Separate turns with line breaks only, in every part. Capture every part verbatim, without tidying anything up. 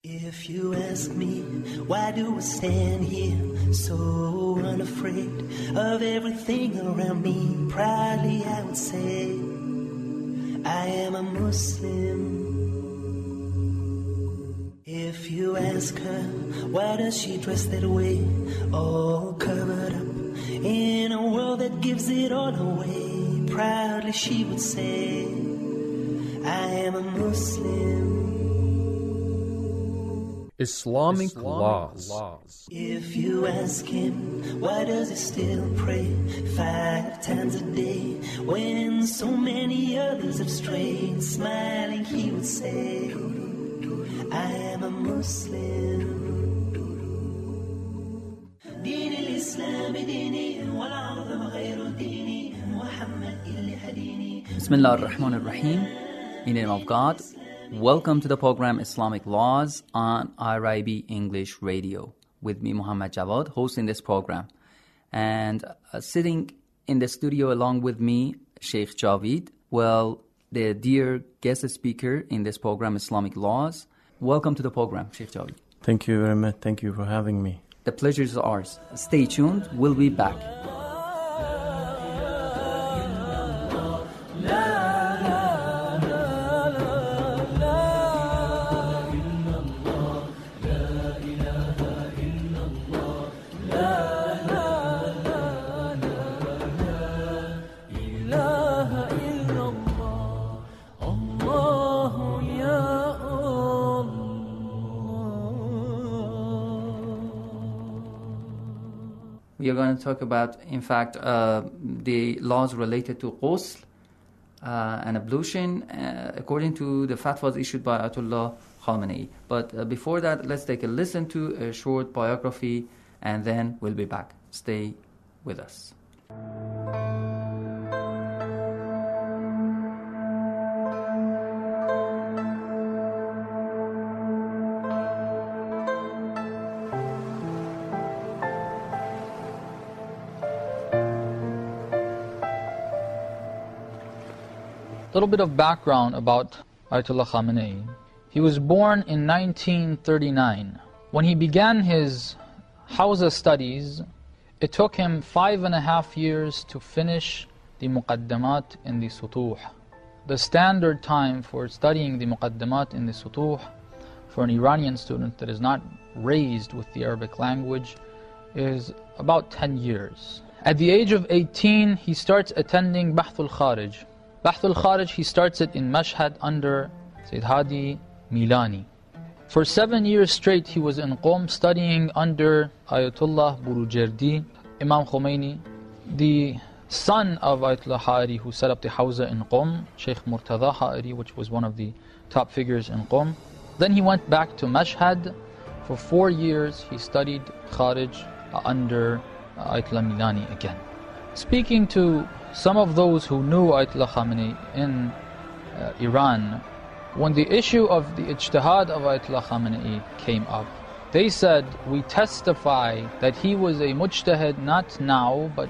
If you ask me, why do I stand here so unafraid of everything around me? Proudly I would say, I am a Muslim. If you ask her, why does she dress that way, all covered up in a world that gives it all away? Proudly she would say, I am a Muslim.
Islamic, Islamic laws.
laws. If you ask him, why does he still pray five times a day when so many others have strayed? Smiling he would say, I am a Muslim. دين الإسلام ديني والعظم غير ديني محمد اللي هديني.
Bismillah ar-Rahman ar-Rahim. In the name of God. Welcome to the program Islamic Laws on I R I B English Radio. With me, Muhammad Jawad, hosting this program. And uh, sitting in the studio along with me, Sheikh Javid. Well, the dear guest speaker in this program, Islamic Laws. Welcome to the program, Sheikh Javid.
Thank you very much. Thank you for having me.
The pleasure is ours. Stay tuned. We'll be back. We are going to talk about, in fact, uh, the laws related to ghusl uh, and ablution uh, according to the fatwas issued by Ayatollah Khamenei. But uh, before that, let's take a listen to a short biography and then we'll be back. Stay with us.
A little bit of background about Ayatollah Khamenei. He was born in nineteen thirty-nine. When he began his Hawza studies, it took him five and a half years to finish the Muqaddamat in the Sutuh. The standard time for studying the Muqaddamat in the Sutuh for an Iranian student that is not raised with the Arabic language is about ten years. At the age of eighteen, he starts attending Bahthul Kharij. Bahthul Kharij, he starts it in Mashhad under Sayyid Hadi Milani. For seven years straight, he was in Qom studying under Ayatollah Burujerdi, Imam Khomeini, the son of Ayatollah Ha'ari who set up the Hawza in Qom, Sheikh Murtada Ha'ari, which was one of the top figures in Qom. Then he went back to Mashhad. For four years, he studied Kharij under Ayatollah Milani again. Speaking to some of those who knew Ayatollah Khamenei in uh, Iran, when the issue of the ijtihad of Ayatollah Khamenei came up, they said, we testify that he was a mujtahid not now, but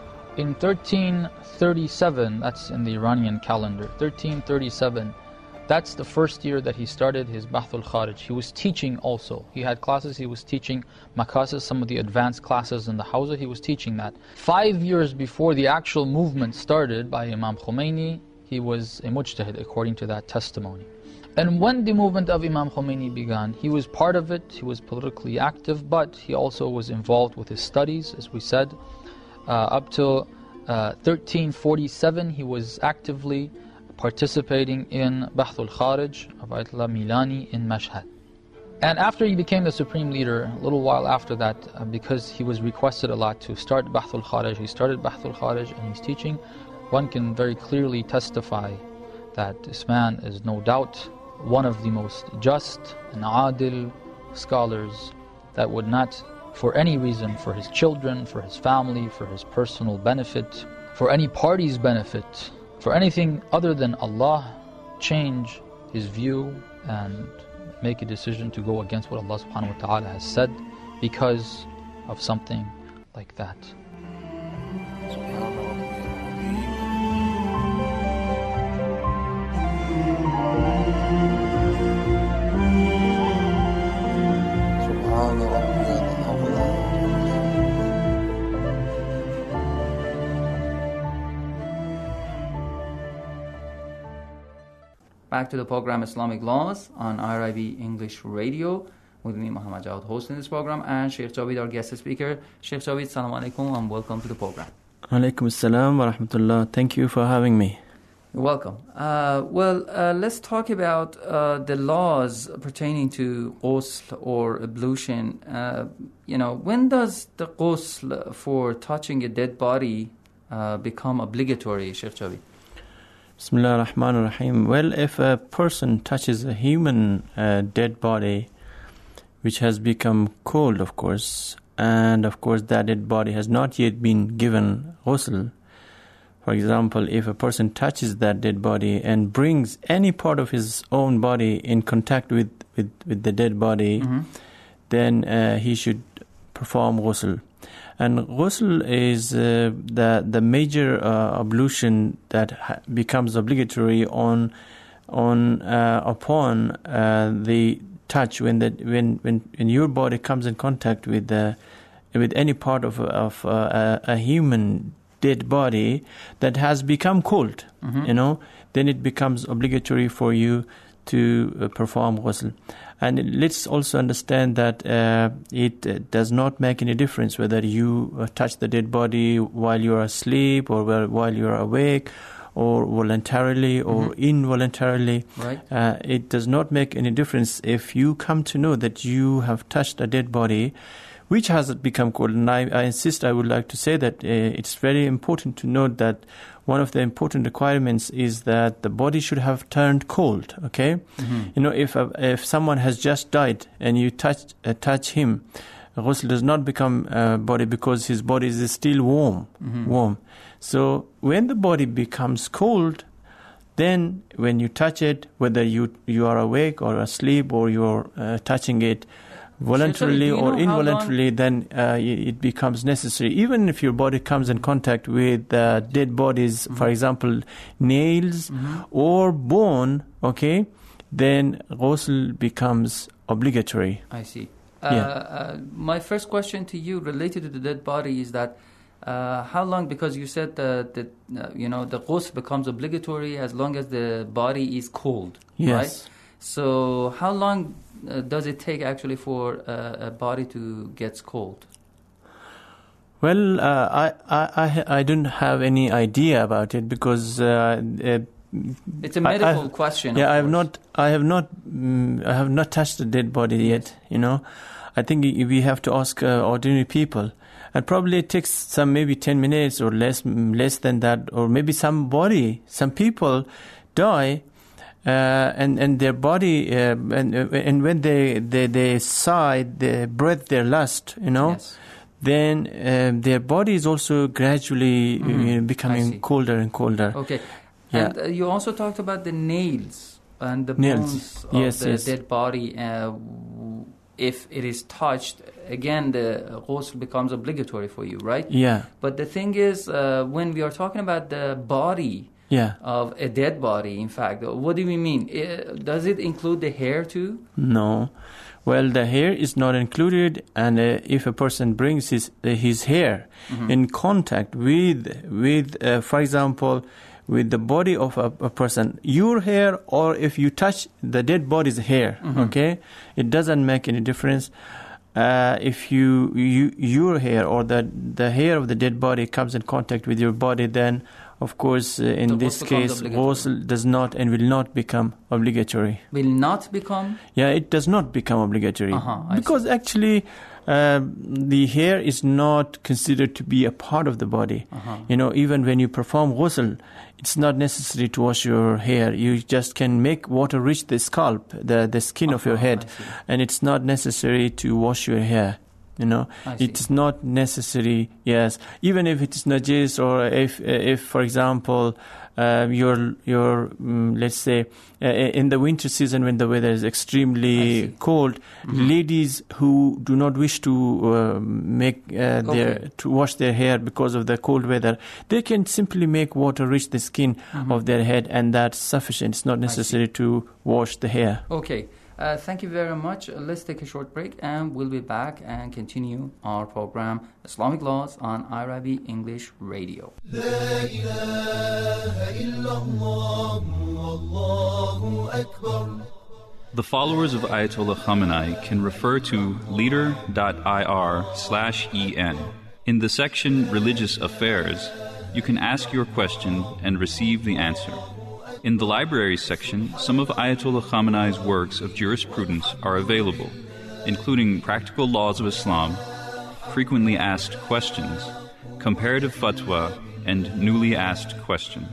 in thirteen thirty-seven, that's in the Iranian calendar, thirteen thirty-seven, that's the first year that he started his Bahthul Kharij. He was teaching also. He had classes, he was teaching Makasis, some of the advanced classes in the Hawza, he was teaching that. Five years before the actual movement started by Imam Khomeini, he was a mujtahid according to that testimony. And when the movement of Imam Khomeini began, he was part of it, he was politically active, but he also was involved with his studies, as we said. Uh, up till uh, thirteen forty-seven, he was actively participating in Bahthul Kharij of Ayatollah Milani in Mashhad. And after he became the supreme leader, a little while after that, uh, because he was requested a lot to start Bahthul Kharij, he started Bahthul Kharij and he's teaching. One can very clearly testify that this man is no doubt one of the most just and adil scholars that would not, for any reason, for his children, for his family, for his personal benefit, for any party's benefit, for anything other than Allah, change his view and make a decision to go against what Allah subhanahu wa ta'ala has said because of something like that.
back to the program Islamic Laws on I R I B English Radio with me, Muhammad Jawad, hosting this program, and Sheikh Javid, our guest speaker. Sheikh Javid, salam alaikum and welcome to the program.
Alaikum assalam wa rahmatullah. Thank you for having me.
You're welcome. Uh, well, uh, let's talk about uh, the laws pertaining to ghusl or ablution. Uh, you know, when does the ghusl for touching a dead body uh, become obligatory, Sheikh Javid?
Bismillah ar-Rahman ar-Rahim. Well, if a person touches a human uh, dead body, which has become cold, of course, and of course that dead body has not yet been given ghusl. For example, if a person touches that dead body and brings any part of his own body in contact with, with, with the dead body, mm-hmm. then uh, he should perform ghusl. And ghusl is uh, the the major uh, ablution that ha- becomes obligatory on on uh, upon uh, the touch when the when, when when your body comes in contact with the with any part of of uh, a, a human dead body that has become cold, mm-hmm. you know, then it becomes obligatory for you to uh, perform ghusl. And let's also understand that uh, it uh, does not make any difference whether you uh, touch the dead body while you are asleep or while you are awake or voluntarily or mm-hmm. involuntarily.
Right.
Uh, it does not make any difference if you come to know that you have touched a dead body which has become cold. And I, I insist, I would like to say that uh, it's very important to note that one of the important requirements is that the body should have turned cold, okay? Mm-hmm. You know, if uh, if someone has just died and you touch, uh, touch him, ghusl does not become uh, body because his body is still warm, mm-hmm. warm. So when the body becomes cold, then when you touch it, whether you, you are awake or asleep or you're uh, touching it, voluntarily or involuntarily, then uh, it becomes necessary. Even if your body comes in contact with uh, dead bodies, mm-hmm. for example, nails mm-hmm. or bone, okay, then ghusl becomes obligatory.
I see. Uh,
yeah.
uh, my first question to you related to the dead body is that uh, how long, because you said that, that uh, you know, the ghusl becomes obligatory as long as the body is cold,
yes.
right? So how long Uh, does it take actually for uh, a body to get cold?
Well, uh, I, I, I don't have any idea about it because uh, uh,
it's a medical
I, I,
question.
Yeah,
of
I have
course.
not, I have not, um, I have not touched a dead body yet. You know, I think we have to ask uh, ordinary people, and probably it takes some maybe ten minutes or less, less than that, or maybe somebody, some people die. Uh, and and their body uh, and and when they they they sigh, they breathe their lust, you know,
yes.
then uh, their body is also gradually
mm-hmm.
uh, becoming colder and colder.
Okay,
yeah.
And uh, you also talked about the nails and the
nails.
bones of
yes,
the
yes.
dead body. Uh, if it is touched, again, the ghusl becomes obligatory for you, right?
Yeah.
But the thing is, uh, when we are talking about the body.
Yeah.
Of a dead body, in fact. What do we mean? Does it include the hair too?
No. Well, the hair is not included, and uh, if a person brings his uh, his hair mm-hmm. in contact with, with uh, for example, with the body of a, a person, your hair, or if you touch the dead body's hair, mm-hmm. okay, it doesn't make any difference. Uh, if you, you your hair or the the hair of the dead body comes in contact with your body, then of course, uh, in
the
this case, ghusl does not and will not become obligatory.
Will not become?
Yeah, it does not become obligatory.
Uh-huh,
because
see.
actually, uh, the hair is not considered to be a part of the body.
Uh-huh.
You know, even when you perform ghusl, it's not necessary to wash your hair. You just can make water reach the scalp, the, the skin uh-huh, of your head. And it's not necessary to wash your hair. You know, it's not necessary. Yes, even if it is najis, or if, if for example, uh, your your um, let's say uh, in the winter season when the weather is extremely cold, mm-hmm. ladies who do not wish to uh, make uh, their
okay.
to wash their hair because of the cold weather, they can simply make water reach the skin mm-hmm. of their head, and that's sufficient. It's not necessary to wash the hair.
Okay. Uh, thank you very much. Uh, let's take a short break and we'll be back and continue our program Islamic Laws on I R I B English Radio.
La ilaha illallah, Allahu Akbar.
The followers of Ayatollah Khamenei can refer to leader.ir slash en. In the section Religious Affairs, you can ask your question and receive the answer. In the library section, some of Ayatollah Khamenei's works of jurisprudence are available, including Practical Laws of Islam, Frequently Asked Questions, Comparative Fatwa, and Newly Asked Questions.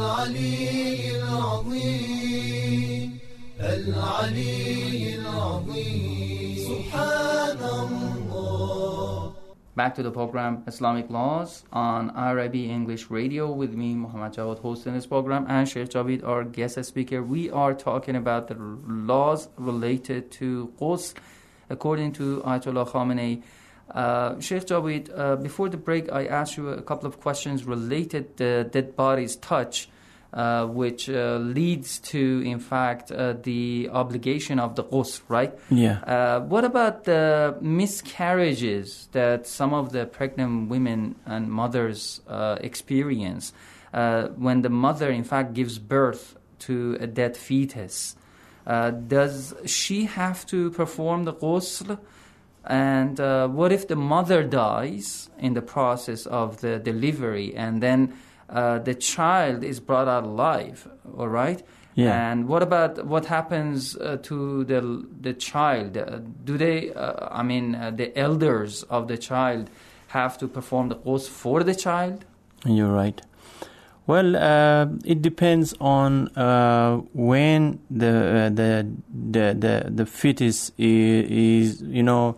Back to the program Islamic Laws on I R I B English Radio with me, Muhammad Jawad, hosting this program, and Sheikh Javid, our guest speaker. We are talking about the laws related to ghusl according to Ayatollah Khamenei. Uh, Sheikh Javid, uh, before the break, I asked you a couple of questions related to dead bodies touch, uh, which uh, leads to, in fact, uh, the obligation of the ghusl, right?
Yeah.
Uh, what about the miscarriages that some of the pregnant women and mothers uh, experience uh, when the mother, in fact, gives birth to a dead fetus? Uh, does she have to perform the ghusl? And uh, what if the mother dies in the process of the delivery and then uh, the child is brought out alive, all right?
Yeah.
And what about what happens uh, to the the child? Uh, do they, uh, I mean, uh, the elders of the child have to perform the ghusl for the child?
You're right. Well, uh, it depends on uh, when the, uh, the the the the fetus is, is you know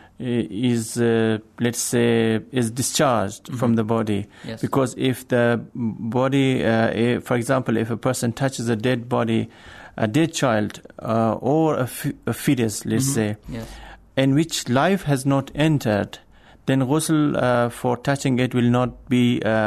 is uh, let's say is discharged mm-hmm. from the body.
Yes.
Because if the body, uh, if, for example, if a person touches a dead body, a dead child uh, or a, f- a fetus, let's
mm-hmm.
say,
yes.
in which life has not entered, then ghusl uh, for touching it will not be uh,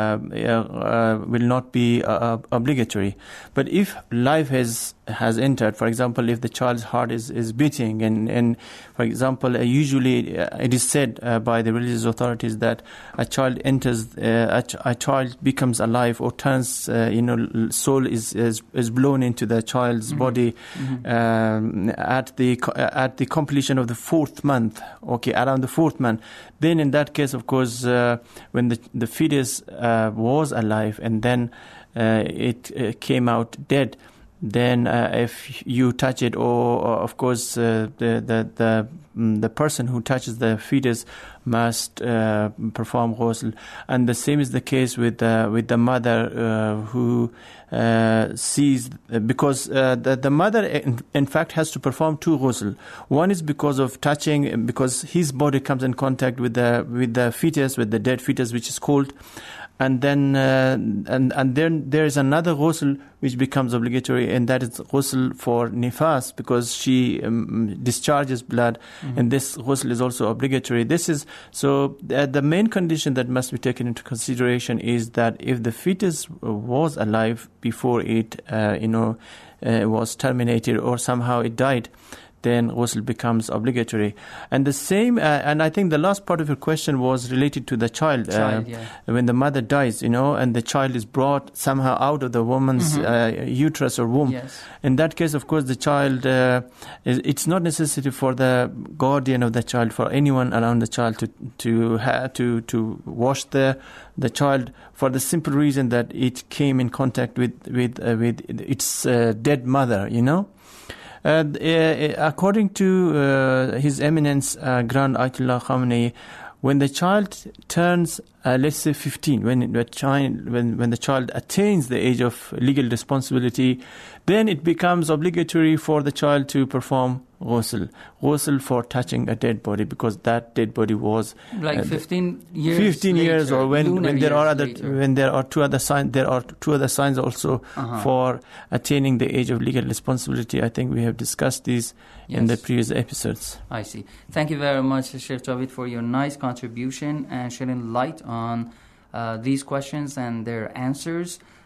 uh, will not be uh, obligatory. But if life has has entered, for example, if the child's heart is, is beating, and, and for example, uh, usually uh, it is said uh, by the religious authorities that a child enters, uh, a, ch- a child becomes alive or turns, uh, you know, soul is, is is blown into the child's mm-hmm. body mm-hmm. Um, at the at the completion of the fourth month. Okay, around the fourth month. Then in that case, of course, uh, when the the fetus uh, was alive and then uh, it uh, came out dead, then uh, if you touch it, or, or of course uh, the the the, mm, the person who touches the fetus must uh, perform ghusl. And the same is the case with uh, with the mother uh, who uh, sees, because uh, the, the mother in, in fact has to perform two ghusl. One is because of touching, because his body comes in contact with the with the fetus, with the dead fetus, which is cold. And then, uh, and and then there is another ghusl which becomes obligatory, and that is ghusl for nifas, because she um, discharges blood, mm-hmm. and this ghusl is also obligatory. This is so uh, the main condition that must be taken into consideration is that if the fetus was alive before it, uh, you know, uh, was terminated or somehow it died, then ghusl becomes obligatory. And the same, uh, and I think the last part of your question was related to the child.
child
uh,
yeah.
When the mother dies, you know, and the child is brought somehow out of the woman's mm-hmm. uh, uterus or womb.
Yes.
In that case, of course, the child, uh, is, it's not necessary for the guardian of the child, for anyone around the child to to ha- to to wash the the child, for the simple reason that it came in contact with with uh, with its uh, dead mother, you know. Uh, uh, according to uh, His Eminence uh, Grand Ayatollah Khamenei, when the child turns, uh, let's say fifteen, when the child, when when the child attains the age of legal responsibility, then it becomes obligatory for the child to perform ghusl, ghusl for touching a dead body, because that dead body was
like uh, fifteen years.
Fifteen
later,
years, or when, when there are other
later.
when there are two other signs, there are two other signs also uh-huh. for attaining the age of legal responsibility. I think we have discussed these yes. in the previous episodes.
I see. Thank you very much, Sheikh Javid, for your nice contribution and shedding light on uh, these questions and their answers.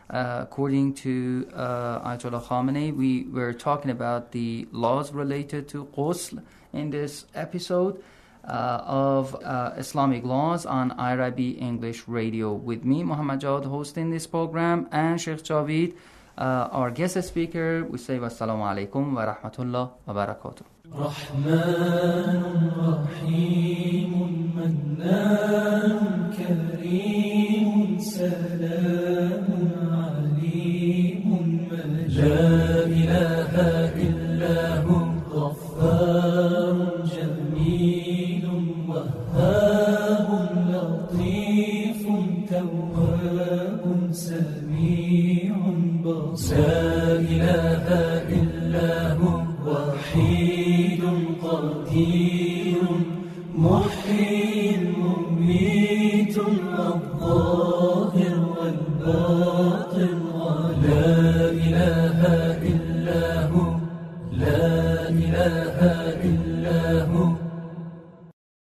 Uh, according to uh, Ayatollah Khamenei, we were talking about the laws related to ghusl in this episode uh, of uh, Islamic laws on I R I B English Radio. With me, Muhammad Jawad, hosting this program, and Sheikh Javid, uh, our guest speaker. We say wassalamu alaikum wa rahmatullah wa barakatuh.
رحمن رحيم منان كريم سلام عليم لا إله إلا هو غفار جميل وهاب لطيف تواب سميع بصير لا إله إلا هو وحيد قدير محيي مميت الظاهر والباطن لا إله إلا هو لا إله إلا هو